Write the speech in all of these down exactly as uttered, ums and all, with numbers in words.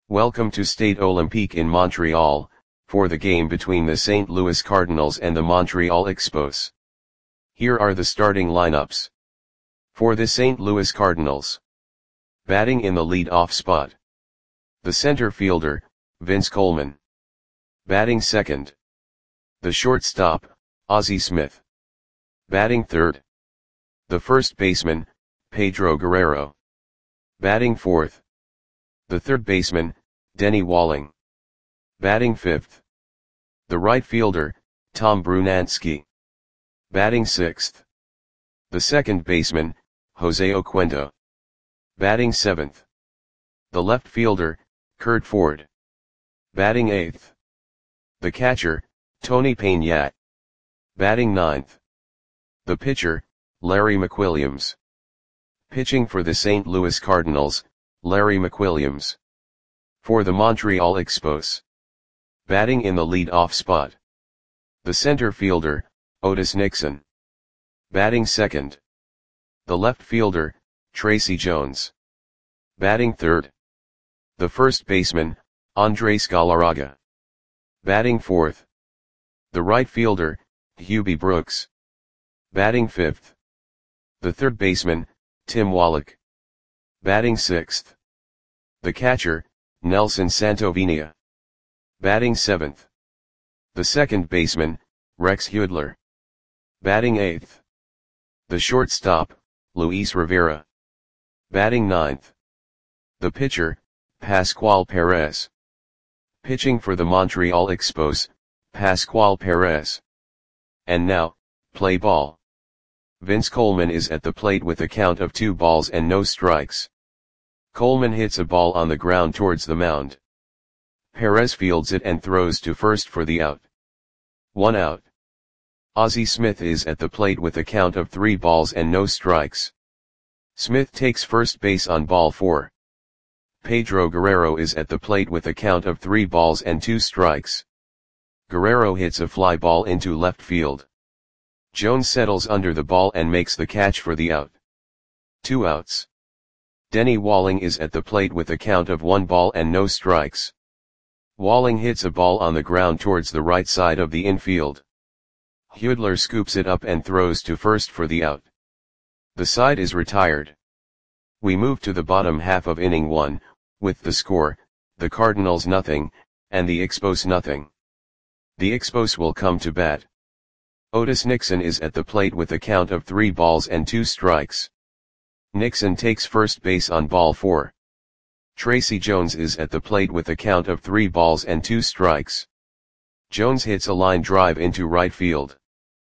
Welcome to Stade Olympique in Montreal, for the game between the Saint Louis Cardinals and the Montreal Expos. Here are the starting lineups. For the Saint Louis Cardinals. Batting in the lead-off spot. The center fielder, Vince Coleman. Batting second. The shortstop, Ozzie Smith. Batting third. The first baseman, Pedro Guerrero. Batting fourth. The third baseman, Denny Walling. Batting fifth. The right fielder, Tom Brunansky. Batting sixth. The second baseman, Jose Oquendo. Batting seventh. The left fielder, Curt Ford. Batting eighth. The catcher, Tony Peña. Batting ninth. The pitcher, Larry McWilliams. Pitching for the Saint Louis Cardinals, Larry McWilliams. For the Montreal Expos. Batting in the lead-off spot. The center fielder, Otis Nixon. Batting second. The left fielder, Tracy Jones. Batting third. The first baseman, Andres Galarraga. Batting fourth. The right fielder, Hubie Brooks. Batting fifth. The third baseman, Tim Wallach. Batting sixth. The catcher, Nelson Santovenia. Batting seventh. The second baseman, Rex Hudler. Batting eighth. The shortstop, Luis Rivera. Batting ninth. The pitcher, Pascual Perez. Pitching for the Montreal Expos, Pascual Perez. And now, play ball. Vince Coleman is at the plate with a count of two balls and no strikes. Coleman hits a ball on the ground towards the mound. Perez fields it and throws to first for the out. One out. Ozzie Smith is at the plate with a count of three balls and no strikes. Smith takes first base on ball four. Pedro Guerrero is at the plate with a count of three balls and two strikes. Guerrero hits a fly ball into left field. Jones settles under the ball and makes the catch for the out. Two outs. Denny Walling is at the plate with a count of one ball and no strikes. Walling hits a ball on the ground towards the right side of the infield. Hudler scoops it up and throws to first for the out. The side is retired. We move to the bottom half of inning one, with the score, the Cardinals nothing, and the Expos nothing. The Expos will come to bat. Otis Nixon is at the plate with a count of three balls and two strikes. Nixon takes first base on ball four. Tracy Jones is at the plate with a count of three balls and two strikes. Jones hits a line drive into right field.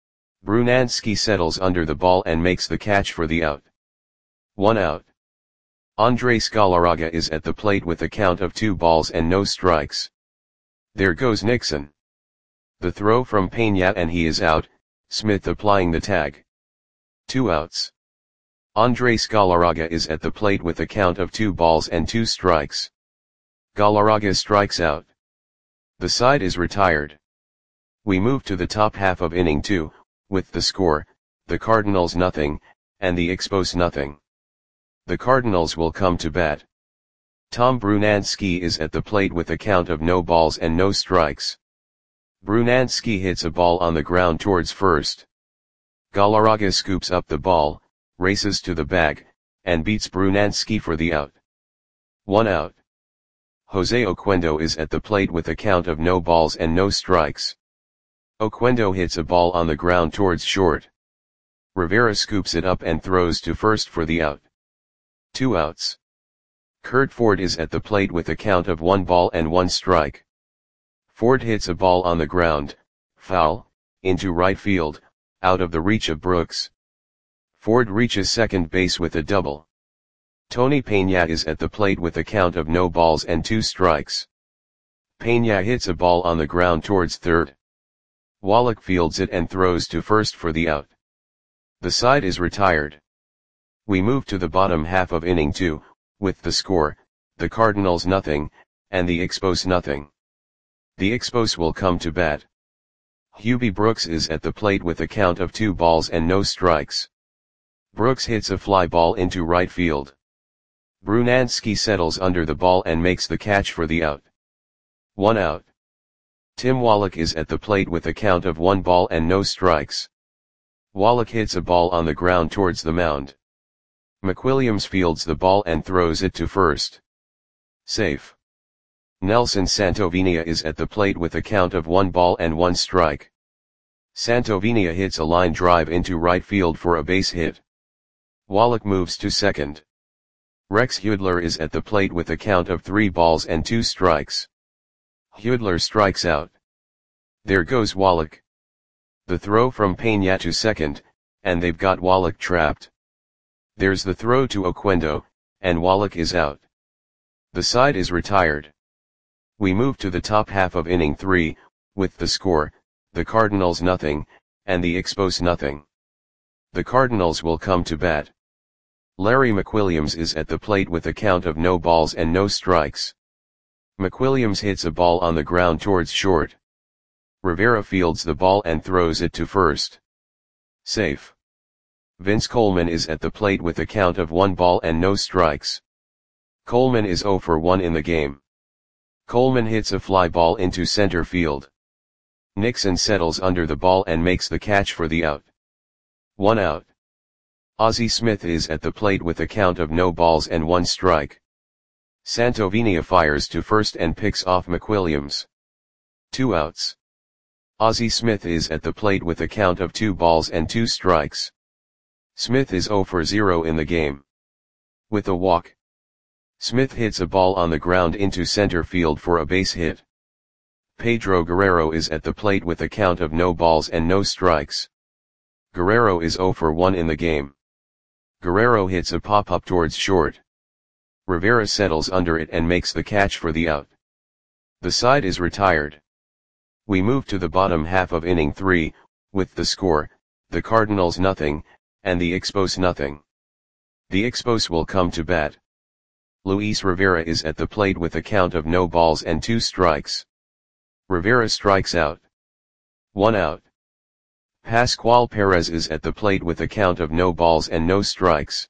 Brunansky settles under the ball and makes the catch for the out. One out. Andres Galarraga is at the plate with a count of two balls and no strikes. There goes Nixon. The throw from Peña and he is out, Smith applying the tag. Two outs. Andres Galarraga is at the plate with a count of two balls and two strikes. Galarraga strikes out. The side is retired. We move to the top half of inning two, with the score, the Cardinals nothing, and the Expos nothing. The Cardinals will come to bat. Tom Brunansky is at the plate with a count of no balls and no strikes. Brunansky hits a ball on the ground towards first. Galarraga scoops up the ball, races to the bag, and beats Brunansky for the out. One out. Jose Oquendo is at the plate with a count of no balls and no strikes. Oquendo hits a ball on the ground towards short. Rivera scoops it up and throws to first for the out. Two outs. Curt Ford is at the plate with a count of one ball and one strike. Ford hits a ball on the ground, foul, into right field, out of the reach of Brooks. Ford reaches second base with a double. Tony Peña is at the plate with a count of no balls and two strikes. Peña hits a ball on the ground towards third. Wallach fields it and throws to first for the out. The side is retired. We move to the bottom half of inning two, with the score, the Cardinals nothing, and the Expos nothing. The Expos will come to bat. Hubie Brooks is at the plate with a count of two balls and no strikes. Brooks hits a fly ball into right field. Brunansky settles under the ball and makes the catch for the out. One out. Tim Wallach is at the plate with a count of one ball and no strikes. Wallach hits a ball on the ground towards the mound. McWilliams fields the ball and throws it to first. Safe. Nelson Santovenia is at the plate with a count of one ball and one strike. Santovenia hits a line drive into right field for a base hit. Wallach moves to second. Rex Hudler is at the plate with a count of three balls and two strikes. Hudler strikes out. There goes Wallach. The throw from Peña to second, and they've got Wallach trapped. There's the throw to Oquendo, and Wallach is out. The side is retired. We move to the top half of inning three, with the score, the Cardinals nothing, and the Expos nothing. The Cardinals will come to bat. Larry McWilliams is at the plate with a count of no balls and no strikes. McWilliams hits a ball on the ground towards short. Rivera fields the ball and throws it to first. Safe. Vince Coleman is at the plate with a count of one ball and no strikes. Coleman is oh for one in the game. Coleman hits a fly ball into center field. Nixon settles under the ball and makes the catch for the out. One out. Ozzie Smith is at the plate with a count of no balls and one strike. Santovenia fires to first and picks off McWilliams. Two outs. Ozzie Smith is at the plate with a count of two balls and two strikes. Smith is oh for zero in the game. With a walk. Smith hits a ball on the ground into center field for a base hit. Pedro Guerrero is at the plate with a count of no balls and no strikes. Guerrero is oh for one in the game. Guerrero hits a pop-up towards short. Rivera settles under it and makes the catch for the out. The side is retired. We move to the bottom half of inning three, with the score, the Cardinals nothing, and the Expos nothing. The Expos will come to bat. Luis Rivera is at the plate with a count of no balls and two strikes. Rivera strikes out. One out. Pascual Perez is at the plate with a count of no balls and no strikes.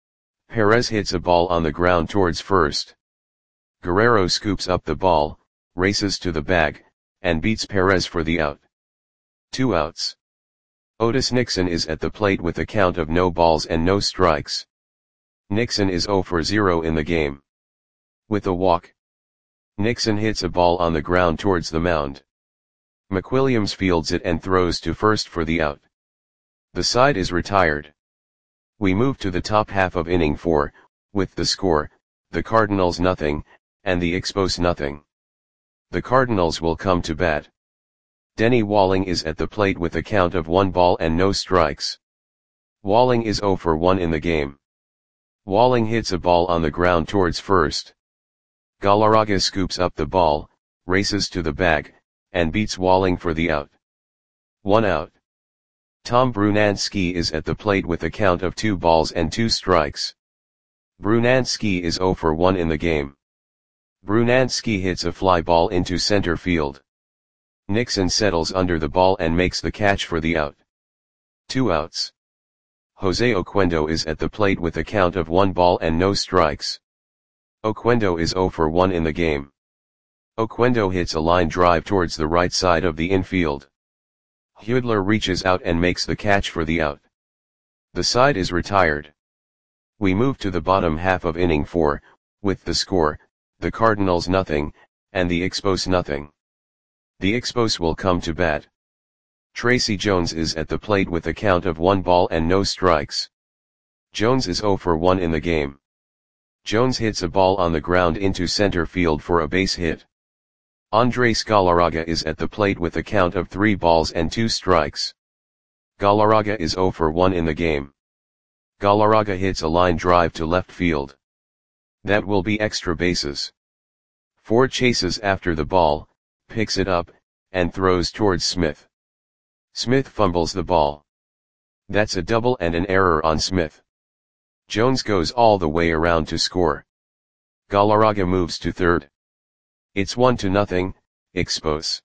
Perez hits a ball on the ground towards first. Guerrero scoops up the ball, races to the bag, and beats Perez for the out. Two outs. Otis Nixon is at the plate with a count of no balls and no strikes. Nixon is oh for zero in the game. With a walk. Nixon hits a ball on the ground towards the mound. McWilliams fields it and throws to first for the out. The side is retired. We move to the top half of inning four, with the score, the Cardinals nothing, and the Expos nothing. The Cardinals will come to bat. Denny Walling is at the plate with a count of one ball and no strikes. Walling is oh for one in the game. Walling hits a ball on the ground towards first. Galarraga scoops up the ball, races to the bag, and beats Walling for the out. One out. Tom Brunansky is at the plate with a count of two balls and two strikes. Brunansky is oh for one in the game. Brunansky hits a fly ball into center field. Nixon settles under the ball and makes the catch for the out. Two outs. Jose Oquendo is at the plate with a count of one ball and no strikes. Oquendo is oh for one in the game. Oquendo hits a line drive towards the right side of the infield. Hudler reaches out and makes the catch for the out. The side is retired. We move to the bottom half of inning four, with the score, the Cardinals nothing, and the Expos nothing. The Expos will come to bat. Tracy Jones is at the plate with a count of one ball and no strikes. Jones is oh for one in the game. Jones hits a ball on the ground into center field for a base hit. Andres Galarraga is at the plate with a count of three balls and two strikes. Galarraga is oh for one in the game. Galarraga hits a line drive to left field. That will be extra bases. Ford chases after the ball, picks it up, and throws towards Smith. Smith fumbles the ball. That's a double and an error on Smith. Jones goes all the way around to score. Galarraga moves to third. It's one to nothing, Expos.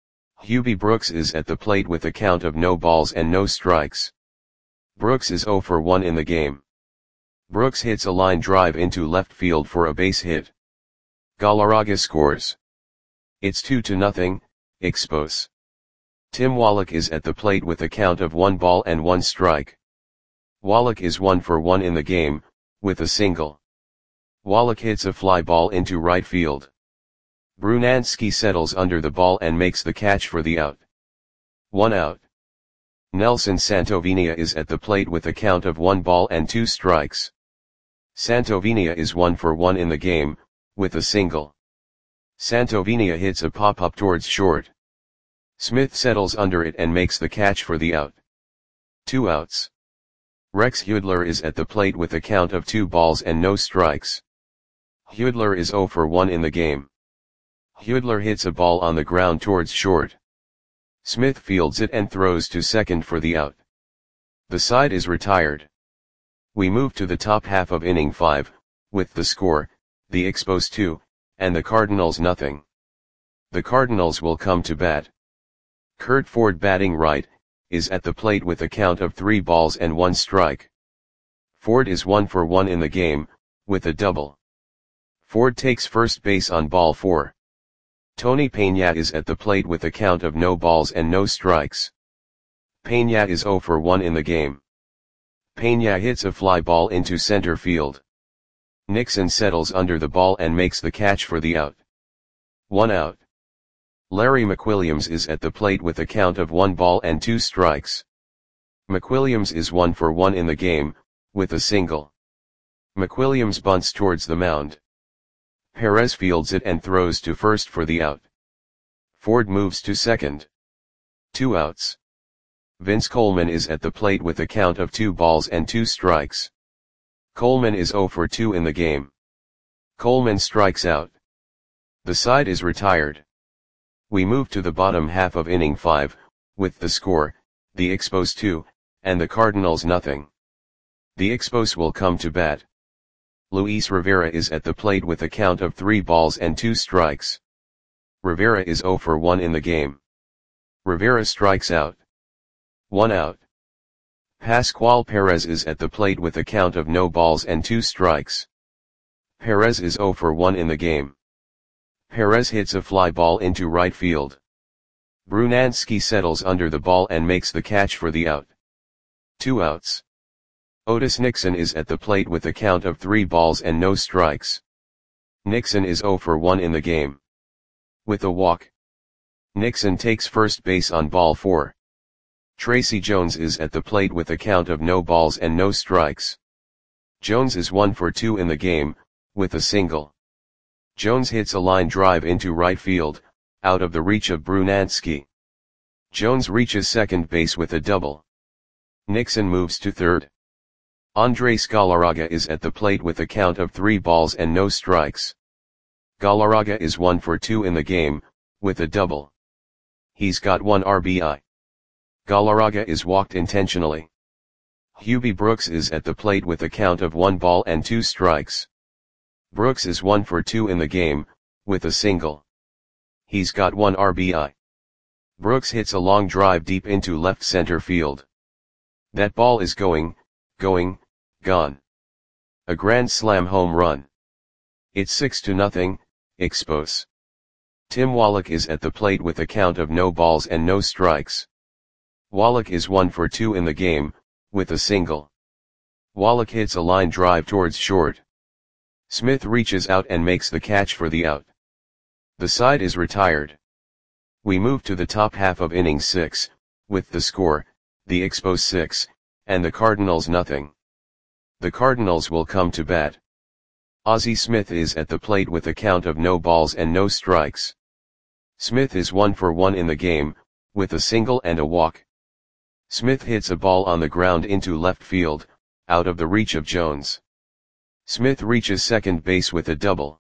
Hubie Brooks is at the plate with a count of no balls and no strikes. Brooks is oh for one in the game. Brooks hits a line drive into left field for a base hit. Galarraga scores. It's two to nothing, Expos. Tim Wallach is at the plate with a count of one ball and one strike. Wallach is one for one in the game, with a single. Wallach hits a fly ball into right field. Brunansky settles under the ball and makes the catch for the out. One out. Nelson Santovenia is at the plate with a count of one ball and two strikes. Santovenia is one for one in the game, with a single. Santovenia hits a pop-up towards short. Smith settles under it and makes the catch for the out. Two outs. Rex Hudler is at the plate with a count of two balls and no strikes. Hudler is zero for one in the game. Hudler hits a ball on the ground towards short. Smith fields it and throws to second for the out. The side is retired. We move to the top half of inning five, with the score, the Expos two, and the Cardinals nothing. The Cardinals will come to bat. Curt Ford, batting right, is at the plate with a count of three balls and one strike. Ford is one for one in the game, with a double. Ford takes first base on ball four. Tony Peña is at the plate with a count of no balls and no strikes. Peña is zero for one in the game. Peña hits a fly ball into center field. Nixon settles under the ball and makes the catch for the out. One out. Larry McWilliams is at the plate with a count of one ball and two strikes. McWilliams is one for one in the game, with a single. McWilliams bunts towards the mound. Perez fields it and throws to first for the out. Ford moves to second. Two outs. Vince Coleman is at the plate with a count of two balls and two strikes. Coleman is zero for two in the game. Coleman strikes out. The side is retired. We move to the bottom half of inning five, with the score, the Expos two, and the Cardinals nothing. The Expos will come to bat. Luis Rivera is at the plate with a count of three balls and two strikes. Rivera is zero for one in the game. Rivera strikes out. One out. Pascual Perez is at the plate with a count of no balls and two strikes. Perez is zero for one in the game. Perez hits a fly ball into right field. Brunansky settles under the ball and makes the catch for the out. Two outs. Otis Nixon is at the plate with a count of three balls and no strikes. Nixon is zero for one in the game. With a walk. Nixon takes first base on ball four. Tracy Jones is at the plate with a count of no balls and no strikes. Jones is one for two in the game, with a single. Jones hits a line drive into right field, out of the reach of Brunansky. Jones reaches second base with a double. Nixon moves to third. Andres Galarraga is at the plate with a count of three balls and no strikes. Galarraga is one for two in the game, with a double. He's got one R B I. Galarraga is walked intentionally. Hubie Brooks is at the plate with a count of one ball and two strikes. Brooks is one for two in the game, with a single. He's got one R B I. Brooks hits a long drive deep into left center field. That ball is going, going, gone. A grand slam home run. It's six to nothing, Expos. Tim Wallach is at the plate with a count of no balls and no strikes. Wallach is one for two in the game, with a single. Wallach hits a line drive towards short. Smith reaches out and makes the catch for the out. The side is retired. We move to the top half of inning six, with the score, the Expos six, and the Cardinals nothing. The Cardinals will come to bat. Ozzie Smith is at the plate with a count of no balls and no strikes. Smith is one for one in the game, with a single and a walk. Smith hits a ball on the ground into left field, out of the reach of Jones. Smith reaches second base with a double.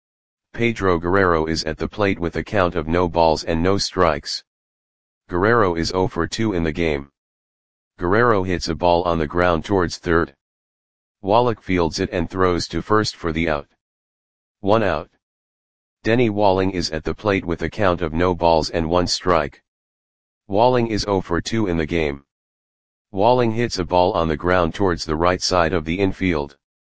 Pedro Guerrero is at the plate with a count of no balls and no strikes. Guerrero is zero for two in the game. Guerrero hits a ball on the ground towards third. Wallach fields it and throws to first for the out. One out. Denny Walling is at the plate with a count of no balls and one strike. Walling is zero for two in the game. Walling hits a ball on the ground towards the right side of the infield.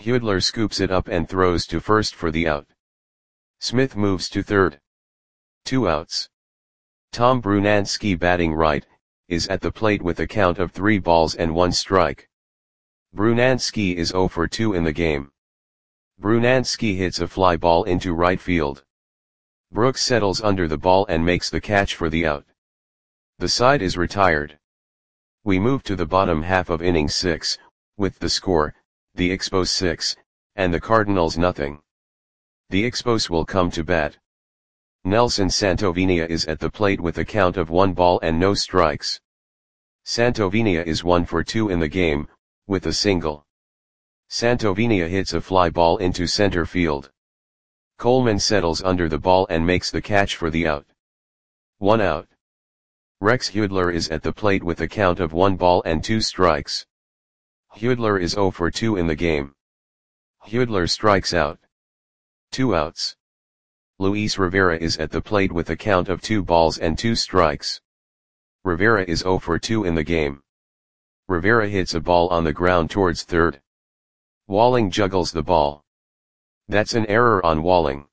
Hudler scoops it up and throws to first for the out. Smith moves to third. Two outs. Tom Brunansky, batting right, is at the plate with a count of three balls and one strike. Brunansky is oh for two in the game. Brunansky hits a fly ball into right field. Brooks settles under the ball and makes the catch for the out. The side is retired. We move to the bottom half of inning six, with the score, the Expos six, and the Cardinals nothing. The Expos will come to bat. Nelson Santovenia is at the plate with a count of one ball and no strikes. Santovenia is one for two in the game, with a single. Santovenia hits a fly ball into center field. Coleman settles under the ball and makes the catch for the out. One out. Rex Hudler is at the plate with a count of one ball and two strikes. Hudler is oh for two in the game. Hudler strikes out. Two outs. Luis Rivera is at the plate with a count of two balls and two strikes. Rivera is oh for two in the game. Rivera hits a ball on the ground towards third. Walling juggles the ball. That's an error on Walling.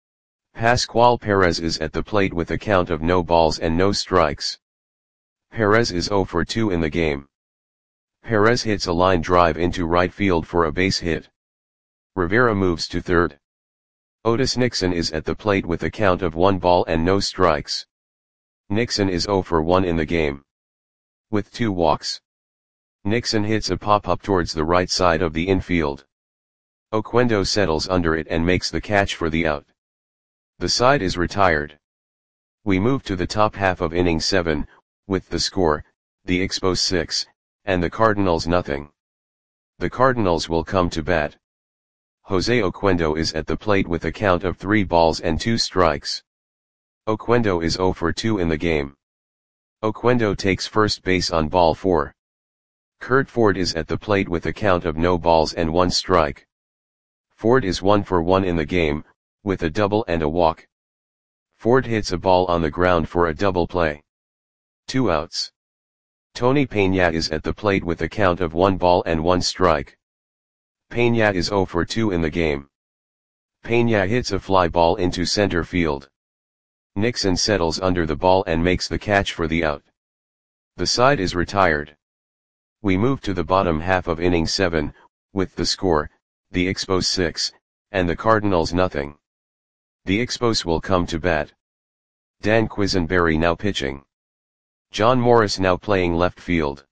Pascual Perez is at the plate with a count of no balls and no strikes. Perez is oh for two in the game. Perez hits a line drive into right field for a base hit. Rivera moves to third. Otis Nixon is at the plate with a count of one ball and no strikes. Nixon is oh for one in the game. With two walks. Nixon hits a pop-up towards the right side of the infield. Oquendo settles under it and makes the catch for the out. The side is retired. We move to the top half of inning seven, with the score, the Expos six, and the Cardinals nothing. The Cardinals will come to bat. Jose Oquendo is at the plate with a count of three balls and two strikes. Oquendo is oh for two in the game. Oquendo takes first base on ball four. Kurt Ford is at the plate with a count of no balls and one strike. Ford is one for one in the game, with a double and a walk. Ford hits a ball on the ground for a double play. Two outs. Tony Peña is at the plate with a count of one ball and one strike. Peña is oh for two in the game. Peña hits a fly ball into center field. Nixon settles under the ball and makes the catch for the out. The side is retired. We move to the bottom half of inning seven, with the score, the Expos six, and the Cardinals nothing. The Expos will come to bat. Dan Quisenberry now pitching. John Morris now playing left field.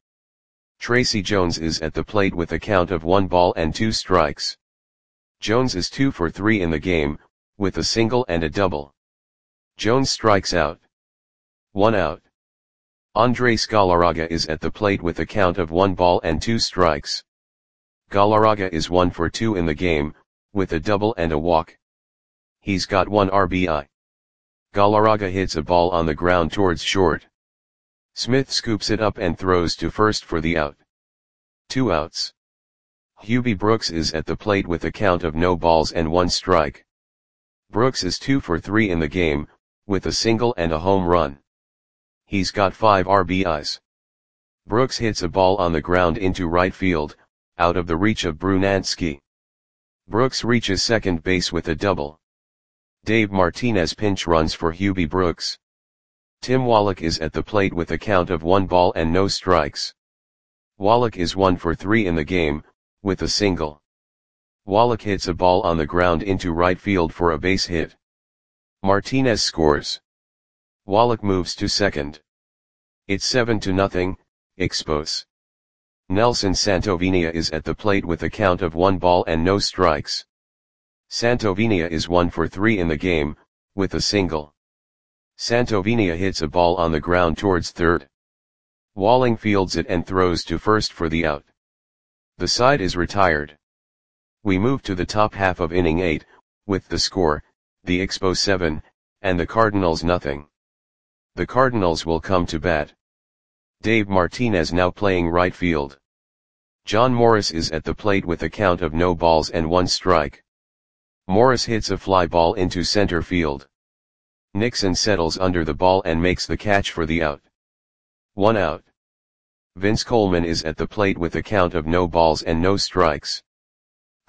Tracy Jones is at the plate with a count of one ball and two strikes. Jones is two for three in the game, with a single and a double. Jones strikes out. One out. Andres Galarraga is at the plate with a count of one ball and two strikes. Galarraga is one for two in the game, with a double and a walk. He's got one R B I. Galarraga hits a ball on the ground towards short. Smith scoops it up and throws to first for the out. Two outs. Hubie Brooks is at the plate with a count of no balls and one strike. Brooks is two for three in the game, with a single and a home run. He's got five R B Is. Brooks hits a ball on the ground into right field, out of the reach of Brunansky. Brooks reaches second base with a double. Dave Martinez pinch runs for Hubie Brooks. Tim Wallach is at the plate with a count of one ball and no strikes. Wallach is one for three in the game, with a single. Wallach hits a ball on the ground into right field for a base hit. Martinez scores. Wallach moves to second. It's seven to nothing, Expos. Nelson Santovenia is at the plate with a count of one ball and no strikes. Santovenia is one for three in the game, with a single. Santovenia hits a ball on the ground towards third. Walling fields it and throws to first for the out. The side is retired. We move to the top half of inning eight, with the score, the Expos seven, and the Cardinals nothing. The Cardinals will come to bat. Dave Martinez now playing right field. John Morris is at the plate with a count of no balls and one strike. Morris hits a fly ball into center field. Nixon settles under the ball and makes the catch for the out. One out. Vince Coleman is at the plate with a count of no balls and no strikes.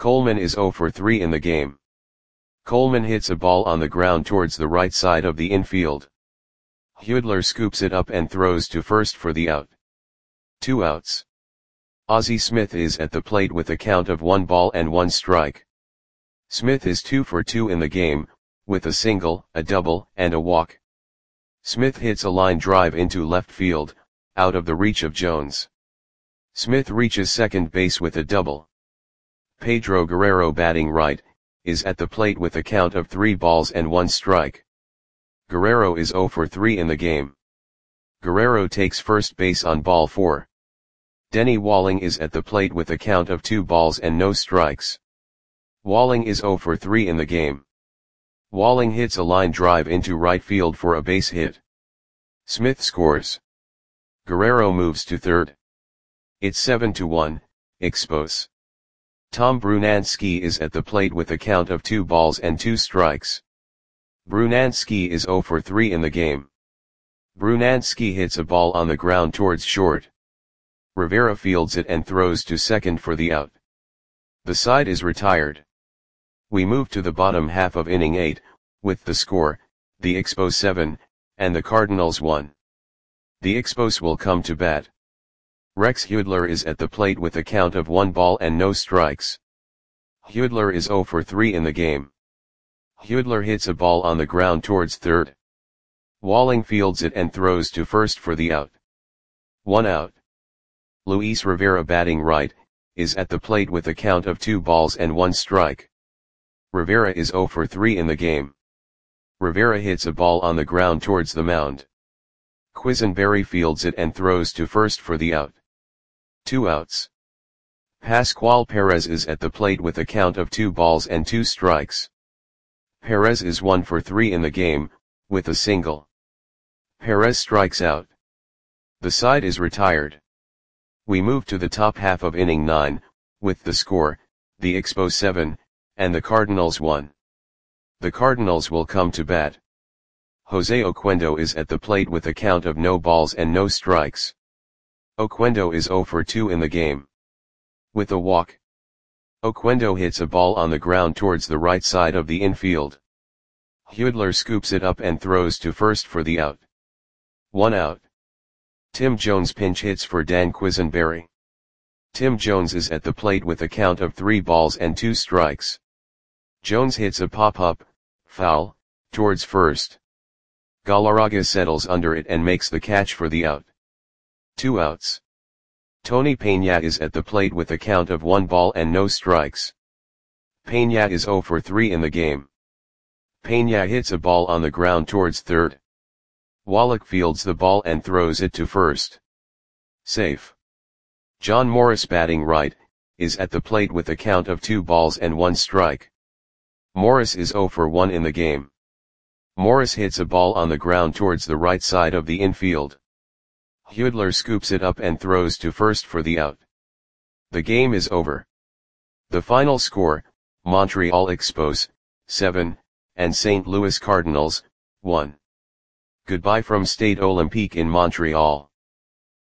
Coleman is zero for three in the game. Coleman hits a ball on the ground towards the right side of the infield. Huidler scoops it up and throws to first for the out. Two outs. Ozzie Smith is at the plate with a count of one ball and one strike. Smith is two for two in the game, with a single, a double, and a walk. Smith hits a line drive into left field, out of the reach of Jones. Smith reaches second base with a double. Pedro Guerrero, batting right, is at the plate with a count of three balls and one strike. Guerrero is zero for three in the game. Guerrero takes first base on ball four. Denny Walling is at the plate with a count of two balls and no strikes. Walling is zero for three in the game. Walling hits a line drive into right field for a base hit. Smith scores. Guerrero moves to third. It's seven to one, Expos. Tom Brunansky is at the plate with a count of two balls and two strikes. Brunansky is zero for three in the game. Brunansky hits a ball on the ground towards short. Rivera fields it and throws to second for the out. The side is retired. We move to the bottom half of inning eight, with the score, the Expos seven, and the Cardinals one. The Expos will come to bat. Rex Huidler is at the plate with a count of one ball and no strikes. Huidler is zero for three in the game. Huidler hits a ball on the ground towards third. Walling fields it and throws to first for the out. One out. Luis Rivera, batting right, is at the plate with a count of two balls and one strike. Rivera is zero for three in the game. Rivera hits a ball on the ground towards the mound. Quisenberry fields it and throws to first for the out. Two outs. Pascual Perez is at the plate with a count of two balls and two strikes. Perez is one for three in the game, with a single. Perez strikes out. The side is retired. We move to the top half of inning nine, with the score, the Expos seven, and the Cardinals one. The Cardinals will come to bat. Jose Oquendo is at the plate with a count of no balls and no strikes. Oquendo is zero for two in the game. With a walk. Oquendo hits a ball on the ground towards the right side of the infield. Huidler scoops it up and throws to first for the out. One out. Tim Jones pinch hits for Dan Quisenberry. Tim Jones is at the plate with a count of three balls and two strikes. Jones hits a pop-up, foul, towards first. Galarraga settles under it and makes the catch for the out. Two outs. Tony Peña is at the plate with a count of one ball and no strikes. Peña is zero for three in the game. Peña hits a ball on the ground towards third. Wallach fields the ball and throws it to first. Safe. John Morris, batting right, is at the plate with a count of two balls and one strike. Morris is zero for one in the game. Morris hits a ball on the ground towards the right side of the infield. Huidler scoops it up and throws to first for the out. The game is over. The final score, Montreal Expos, seven, and Saint Louis Cardinals, one. Goodbye from Stade Olympique in Montreal.